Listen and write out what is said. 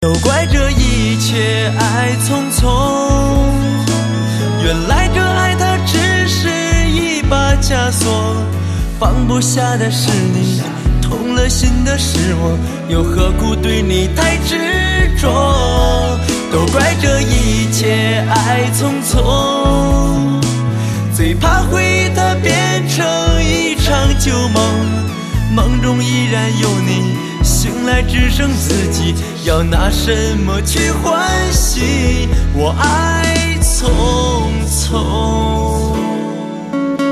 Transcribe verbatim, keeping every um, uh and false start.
都怪这一切爱匆匆，原来这爱它只是一把枷锁，放不下的是你，痛了心的是我，又何苦对你太执着？都怪这一切爱匆匆，最怕回忆它变成一场旧梦，梦中依然有你，醒来只剩自己，要拿什么去欢喜我爱匆匆？